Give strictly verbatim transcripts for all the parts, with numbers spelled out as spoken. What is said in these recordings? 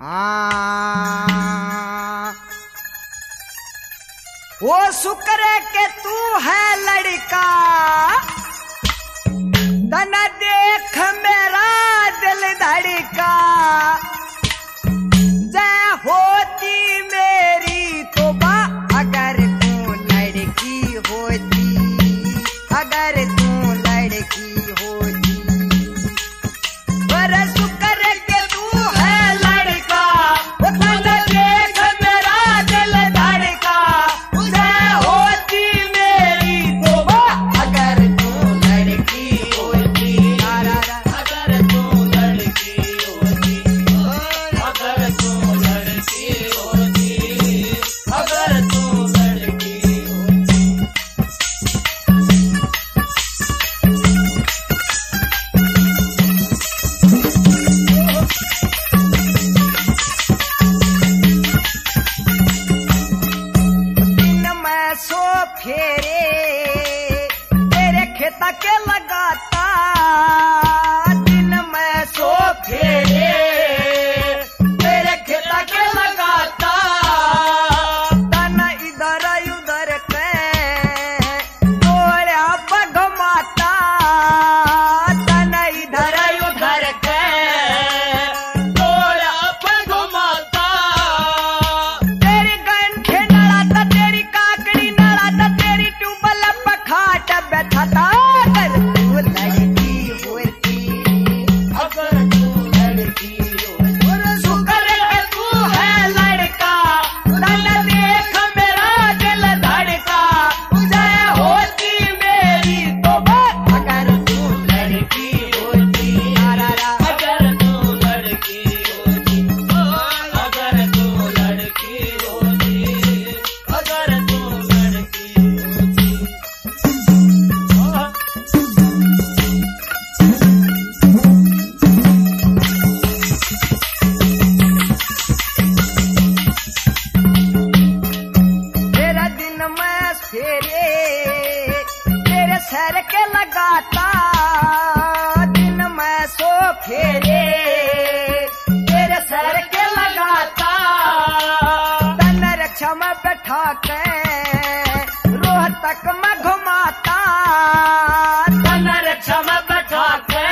हाँ वो शुक्र के तू है लड़का, तन देख मेरा दिल धड़का, जय होती मेरी तोबा अगर तू लड़की होती, अगर तू लड़की होती। पर शुक्र के तू है लड़का, तन देख मेरा दिल धड़का, जय होती मेरी तोबा अगर तू लड़की होती, अगर तू लड़की होती, अगर तू लड़की होती, अगर तू लड़की होती। दिन में सो फेरे तेरे खेता के लगाता, दिन में सो फेरे तेरे खेता के लगाता, तन इधर उधर के तोड़ा बघमाता, तन इधर उधर के तोड़ा बघमाता। तेरी गंठे नड़ाता, तेरी काकड़ी नड़ाता, तेरी ट्यूबल पखाट बैठाता, अगर तू लड़की होती, अगर तू लड़की होती। शुक्र के तू है लड़का, तन देख मेरा दिल धड़का, जय होती मेरी तोबा अगर तू लड़की होती, अगर तू लड़की होती, अगर तू लड़की होती, अगर तू लड़की होती। तेरा दिन में फेरे तेरे सर के लगाता, दिन में सो फेरे तेरे सर के लगाता, तन रक्षा में बैठा के रोहतक में घुमाता, तन रक्षा में बैठा के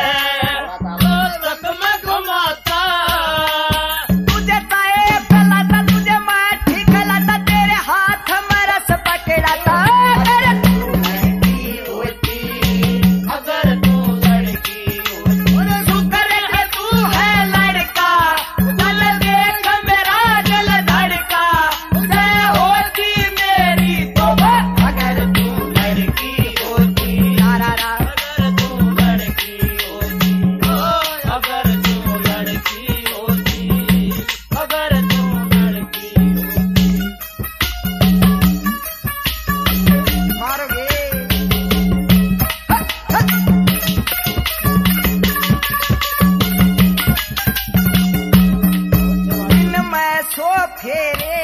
रोहतक में घुमाता। तुझे ताए फैलाता, तुझे मैं ठीक लाता, तेरे हाथ में रस पकड़ाता, अगर तू लड़की होती, अगर तू लड़की होती। शुक्र के तू है लड़का, तन देख मेरा दिल धड़का, जय होती मेरी तोबा अगर तू लड़की होती, अगर तू लड़की होती, अगर तू लड़की होती, अगर तू लड़की होती। मारोगे दिन में सो फेरे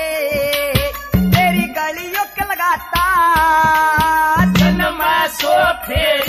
तेरी गलियों के लगाता, दिन में सो फेरे